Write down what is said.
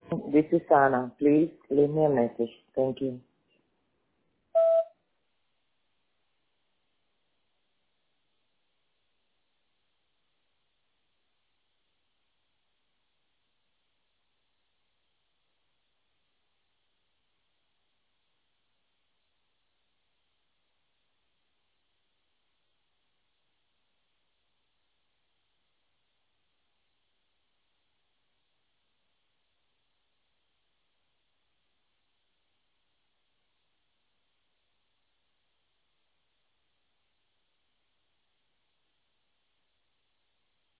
This is Anna. Please leave me a message. Thank you.